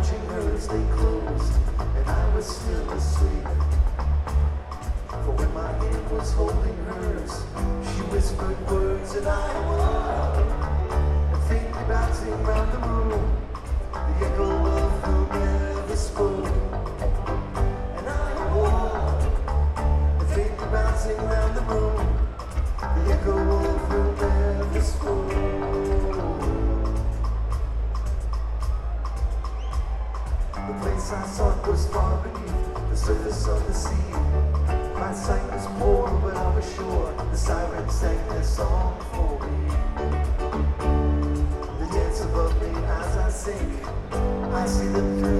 watching her as they closed, and I was still asleep. For when my hand was holding hers, she whispered words and I woke, and faintly bouncing round the room, the echo of who never spoke. And I woke, and faintly bouncing round the room, the echo of who never spoke. The place I sought was far beneath the surface of the sea. My sight was poor, but I was sure the sirens sang their song for me. They dance above me as I sink. I see them through